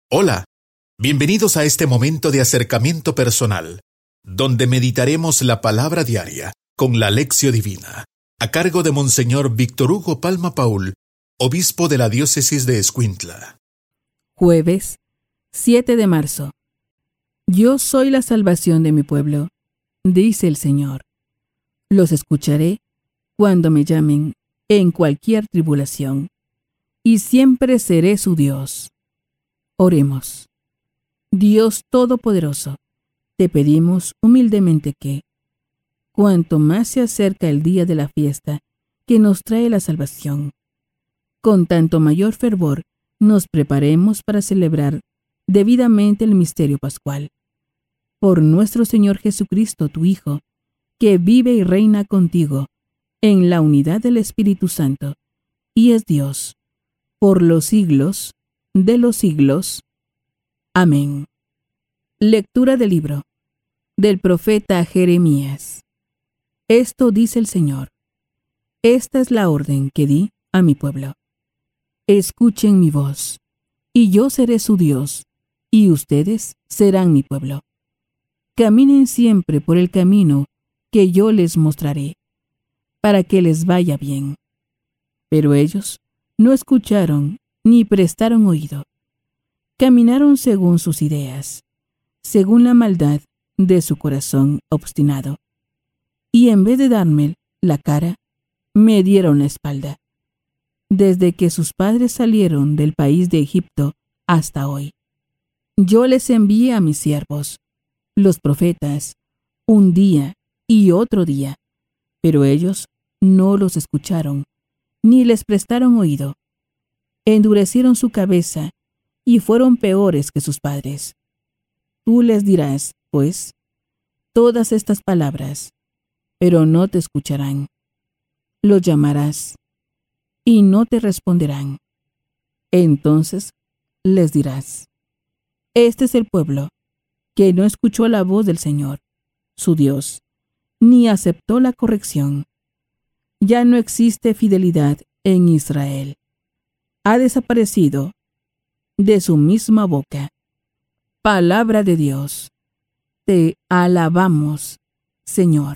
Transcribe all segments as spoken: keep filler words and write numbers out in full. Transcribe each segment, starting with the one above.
Hola, bienvenidos a este momento de acercamiento personal, donde meditaremos la palabra diaria con la Lección Divina, a cargo de Monseñor Víctor Hugo Palma Paul, obispo de la diócesis de Escuintla. Jueves, siete de marzo. Yo soy la salvación de mi pueblo, dice el Señor. Los escucharé cuando me llamen en cualquier tribulación, y siempre seré su Dios. Oremos. Dios Todopoderoso, te pedimos humildemente que, cuanto más se acerca el día de la fiesta que nos trae la salvación, con tanto mayor fervor nos preparemos para celebrar debidamente el misterio pascual. Por nuestro Señor Jesucristo, tu Hijo, que vive y reina contigo en la unidad del Espíritu Santo, y es Dios, por los siglos de los siglos. Amén. Lectura del libro del profeta Jeremías. Esto dice el Señor. Esta es la orden que di a mi pueblo. Escuchen mi voz, y yo seré su Dios, y ustedes serán mi pueblo. Caminen siempre por el camino que yo les mostraré, para que les vaya bien. Pero ellos no escucharon ni prestaron oído. Caminaron según sus ideas, según la maldad de su corazón obstinado. Y en vez de darme la cara, me dieron la espalda. Desde que sus padres salieron del país de Egipto hasta hoy. Yo les envié a mis siervos, los profetas, un día y otro día, pero ellos no los escucharon, ni les prestaron oído. Endurecieron su cabeza y fueron peores que sus padres. Tú les dirás, pues, todas estas palabras, pero no te escucharán. Los llamarás, y no te responderán. Entonces les dirás, este es el pueblo, que no escuchó la voz del Señor, su Dios, ni aceptó la corrección. Ya no existe fidelidad en Israel. Ha desaparecido de su misma boca. Palabra de Dios. Te alabamos, Señor.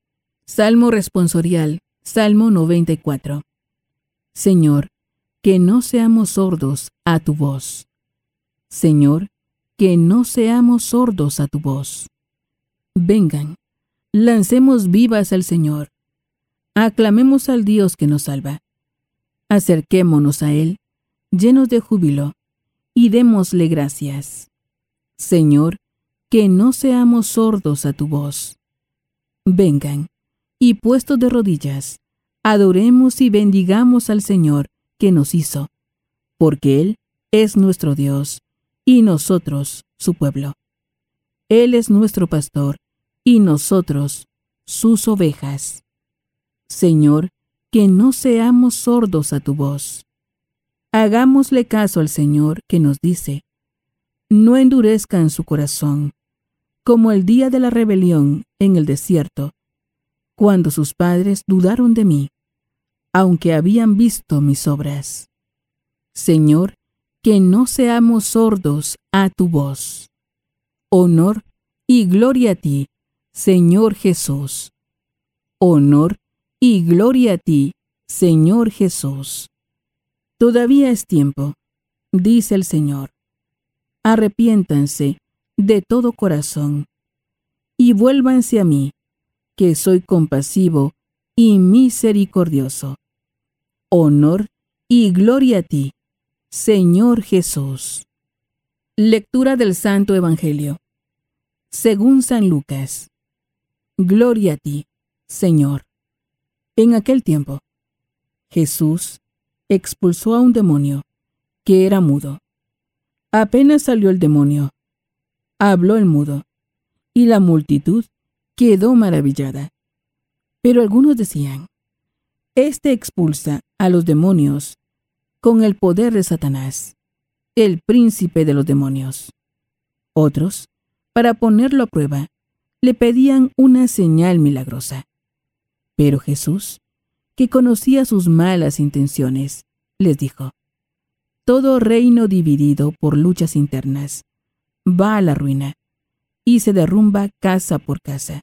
Salmo responsorial, Salmo noventa y cuatro. Señor, que no seamos sordos a tu voz. Señor, que no seamos sordos a tu voz. Vengan, lancemos vivas al Señor. Aclamemos al Dios que nos salva. Acerquémonos a Él, llenos de júbilo, y démosle gracias. Señor, que no seamos sordos a tu voz. Vengan, y puestos de rodillas, adoremos y bendigamos al Señor que nos hizo, porque Él es nuestro Dios, y nosotros su pueblo. Él es nuestro pastor, y nosotros sus ovejas. Señor, que no seamos sordos a tu voz. Hagámosle caso al Señor que nos dice, no endurezcan su corazón, como el día de la rebelión en el desierto, cuando sus padres dudaron de mí, aunque habían visto mis obras. Señor, que no seamos sordos a tu voz. Honor y gloria a ti, Señor Jesús. Honor y gloria a ti, Señor Jesús. Todavía es tiempo, dice el Señor. Arrepiéntanse de todo corazón y vuélvanse a mí, que soy compasivo y misericordioso. Honor y gloria a ti, Señor Jesús. Lectura del Santo Evangelio, según San Lucas. Gloria a ti, Señor. En aquel tiempo, Jesús expulsó a un demonio que era mudo. Apenas salió el demonio, habló el mudo, y la multitud quedó maravillada. Pero algunos decían, este expulsa a los demonios con el poder de Satanás, el príncipe de los demonios. Otros, para ponerlo a prueba, le pedían una señal milagrosa. Pero Jesús, que conocía sus malas intenciones, les dijo, todo reino dividido por luchas internas va a la ruina y se derrumba casa por casa.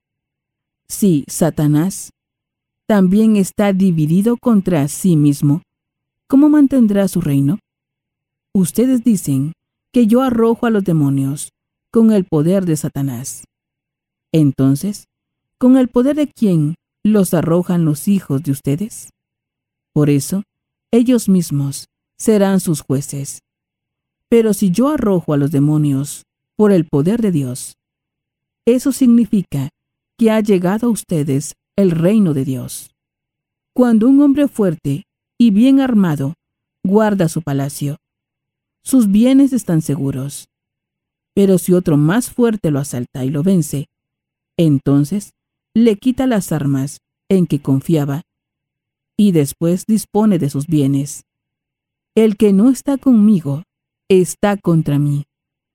Si Satanás también está dividido contra sí mismo, ¿cómo mantendrá su reino? Ustedes dicen que yo arrojo a los demonios con el poder de Satanás. Entonces, ¿con el poder de quién los arrojan los hijos de ustedes? Por eso, ellos mismos serán sus jueces. Pero si yo arrojo a los demonios por el poder de Dios, eso significa que ha llegado a ustedes el reino de Dios. Cuando un hombre fuerte y bien armado guarda su palacio, sus bienes están seguros. Pero si otro más fuerte lo asalta y lo vence, entonces le quita las armas en que confiaba y después dispone de sus bienes. El que no está conmigo está contra mí,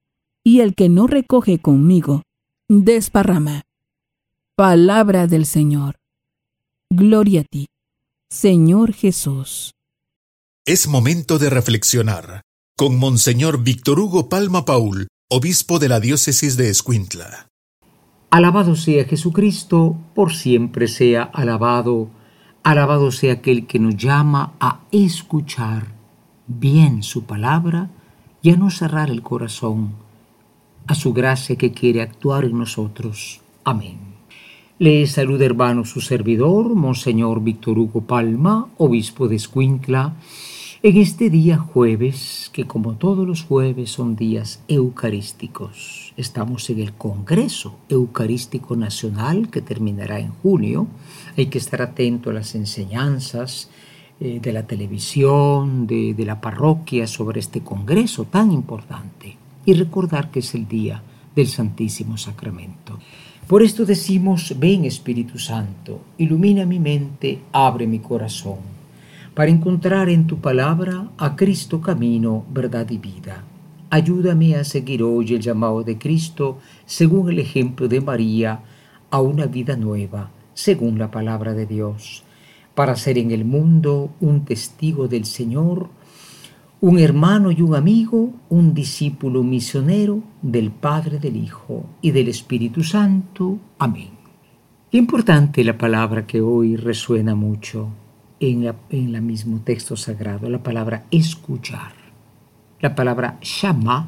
y el que no recoge conmigo desparrama. Palabra del Señor. Gloria a ti, Señor Jesús. Es momento de reflexionar con Monseñor Víctor Hugo Palma Paul, obispo de la diócesis de Escuintla. Alabado sea Jesucristo, por siempre sea alabado. Alabado sea aquel que nos llama a escuchar bien su palabra y a no cerrar el corazón a su gracia que quiere actuar en nosotros. Amén. Le saluda, hermano, su servidor, Monseñor Víctor Hugo Palma, obispo de Escuintla, en este día jueves, que como todos los jueves son días eucarísticos. Estamos en el Congreso Eucarístico Nacional que terminará en junio. Hay que estar atento a las enseñanzas eh, de la televisión, de, de la parroquia sobre este congreso tan importante y recordar que es el día del Santísimo Sacramento. Por esto decimos: ven Espíritu Santo, ilumina mi mente, abre mi corazón, para encontrar en tu palabra a Cristo camino, verdad y vida. Ayúdame a seguir hoy el llamado de Cristo, según el ejemplo de María, a una vida nueva, según la palabra de Dios, para ser en el mundo un testigo del Señor, un hermano y un amigo, un discípulo misionero del Padre, del Hijo y del Espíritu Santo. Amén. Importante la palabra que hoy resuena mucho en la, en el mismo texto sagrado, la palabra escuchar. La palabra shama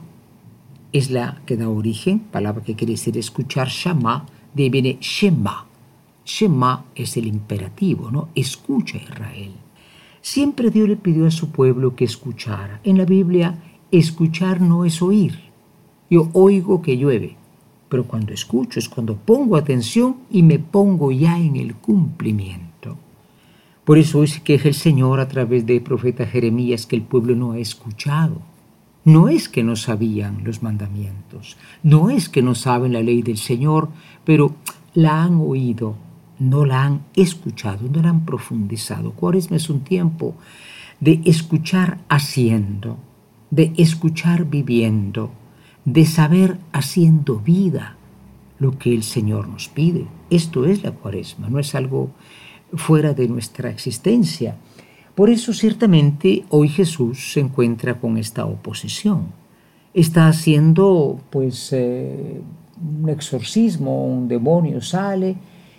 es la que da origen, palabra que quiere decir escuchar, shama, de ahí viene shema. Shema es el imperativo, ¿no? Escucha, Israel. Siempre Dios le pidió a su pueblo que escuchara. En la Biblia, escuchar no es oír. Yo oigo que llueve, pero cuando escucho es cuando pongo atención y me pongo ya en el cumplimiento. Por eso hoy se queja el Señor a través del profeta Jeremías que el pueblo no ha escuchado. No es que no sabían los mandamientos, no es que no saben la ley del Señor, pero la han oído, no la han escuchado, no la han profundizado. Cuaresma es un tiempo de escuchar haciendo, de escuchar viviendo, de saber haciendo vida lo que el Señor nos pide. Esto es la Cuaresma, no es algo fuera de nuestra existencia. Por eso ciertamente hoy Jesús se encuentra con esta oposición. Está haciendo pues eh, un exorcismo, un demonio sale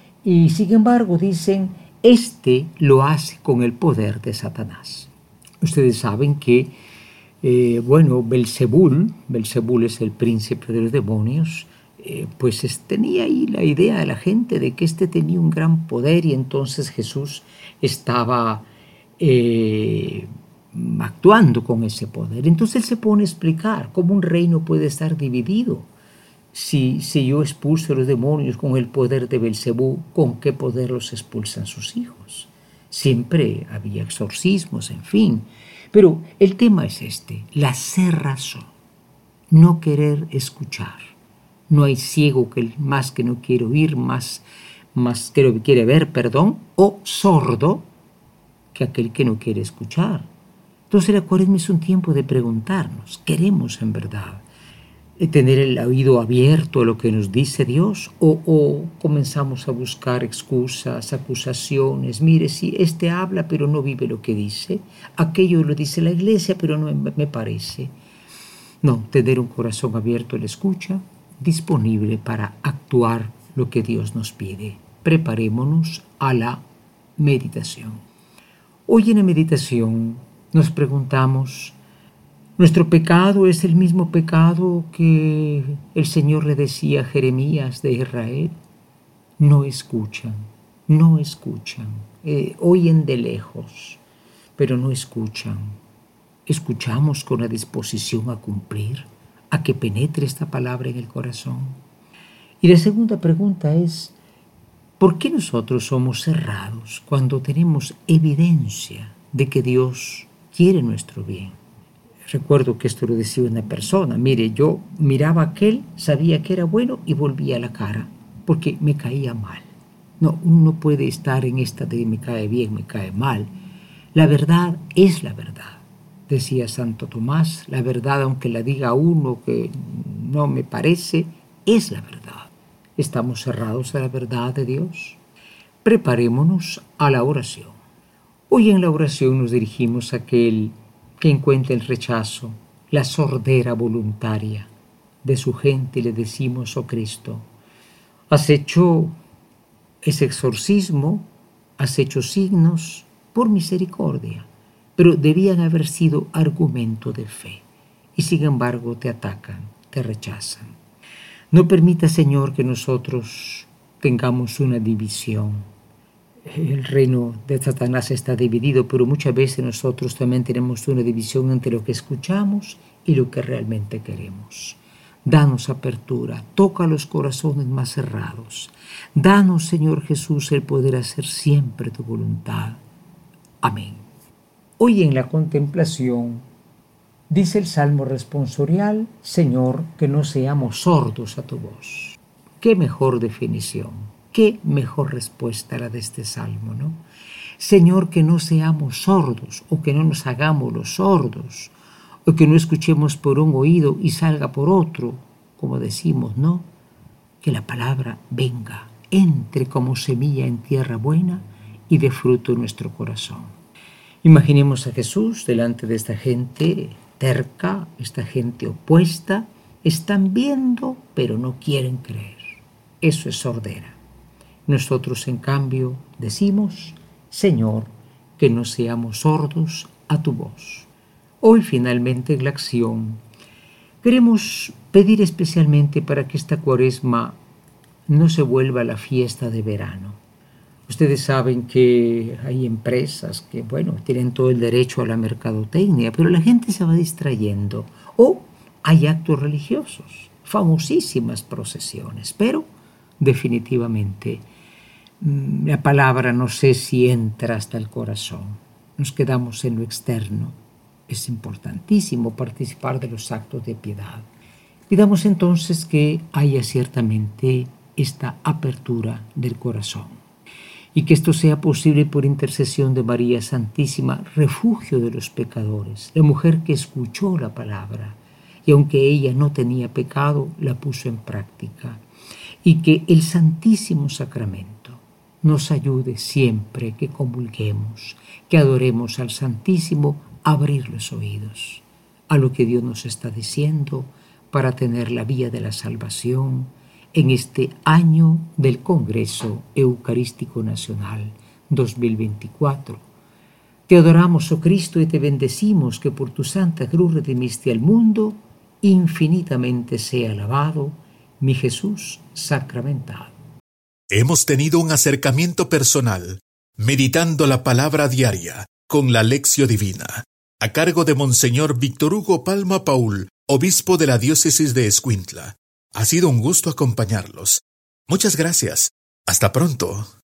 y sin embargo dicen, este lo hace con el poder de Satanás. Ustedes saben que, eh, bueno, Belzebul, Belzebul es el príncipe de los demonios, eh, pues es, tenía ahí la idea de la gente de que este tenía un gran poder y entonces Jesús estaba Eh, actuando con ese poder. Entonces él se pone a explicar cómo un reino puede estar dividido. Si, si yo expulso a los demonios con el poder de Belzebú, ¿con qué poder los expulsan sus hijos? Siempre había exorcismos, en fin. Pero el tema es este, la cerrazón, no querer escuchar. No hay ciego que más que no quiere oír, más, más que no quiere ver, perdón, o sordo que aquel que no quiere escuchar. Entonces la Cuaresma es un tiempo de preguntarnos, ¿queremos en verdad tener el oído abierto a lo que nos dice Dios, o, o comenzamos a buscar excusas, acusaciones. Mire, si este habla pero no vive lo que dice, aquello lo dice la iglesia pero no me parece. No, tener un corazón abierto a la escucha, disponible para actuar lo que Dios nos pide. Preparémonos a la meditación. Hoy en la meditación nos preguntamos, ¿nuestro pecado es el mismo pecado que el Señor le decía a Jeremías de Israel? No escuchan, no escuchan, eh, oyen de lejos, pero no escuchan. ¿Escuchamos con la disposición a cumplir, a que penetre esta palabra en el corazón? Y la segunda pregunta es, ¿por qué nosotros somos cerrados cuando tenemos evidencia de que Dios quiere nuestro bien? Recuerdo que esto lo decía una persona. Mire, yo miraba a aquel, sabía que era bueno y volvía la cara porque me caía mal. No, uno no puede estar en esta de me cae bien, me cae mal. La verdad es la verdad. Decía Santo Tomás, la verdad, aunque la diga uno que no me parece, es la verdad. ¿Estamos cerrados a la verdad de Dios? Preparémonos a la oración. Hoy en la oración nos dirigimos a aquel que encuentra el rechazo, la sordera voluntaria de su gente, y le decimos, oh Cristo, has hecho ese exorcismo, has hecho signos por misericordia, pero debían haber sido argumento de fe, y sin embargo te atacan, te rechazan. No permita, Señor, que nosotros tengamos una división. El reino de Satanás está dividido, pero muchas veces nosotros también tenemos una división entre lo que escuchamos y lo que realmente queremos. Danos apertura, toca los corazones más cerrados. Danos, Señor Jesús, el poder hacer siempre tu voluntad. Amén. Hoy en la contemplación, dice el Salmo responsorial, Señor, que no seamos sordos a tu voz. ¡Qué mejor definición! Qué mejor respuesta la de este salmo, ¿no? Señor, que no seamos sordos, o que no nos hagamos los sordos, o que no escuchemos por un oído y salga por otro, como decimos, ¿no? Que la palabra venga, entre como semilla en tierra buena y dé fruto en nuestro corazón. Imaginemos a Jesús delante de esta gente terca, esta gente opuesta, están viendo, pero no quieren creer. Eso es sordera. Nosotros, en cambio, decimos, Señor, que no seamos sordos a tu voz. Hoy, finalmente, en la acción, queremos pedir especialmente para que esta Cuaresma no se vuelva la fiesta de verano. Ustedes saben que hay empresas que, bueno, tienen todo el derecho a la mercadotecnia, pero la gente se va distrayendo. O hay actos religiosos, famosísimas procesiones, pero definitivamente la palabra no sé si entra hasta el corazón. Nos quedamos en lo externo. Es importantísimo participar de los actos de piedad. Pidamos entonces que haya ciertamente esta apertura del corazón y que esto sea posible por intercesión de María Santísima, refugio de los pecadores, la mujer que escuchó la palabra y aunque ella no tenía pecado, la puso en práctica, y que el Santísimo Sacramento nos ayude siempre que comulguemos, que adoremos al Santísimo, a abrir los oídos a lo que Dios nos está diciendo para tener la vía de la salvación en este año del Congreso Eucarístico Nacional dos mil veinticuatro. Te adoramos, oh Cristo, y te bendecimos que por tu santa cruz redimiste al mundo. Infinitamente sea alabado mi Jesús sacramentado. Hemos tenido un acercamiento personal, meditando la palabra diaria con la Lección Divina, a cargo de Monseñor Víctor Hugo Palma Paul, obispo de la diócesis de Escuintla. Ha sido un gusto acompañarlos. Muchas gracias. Hasta pronto.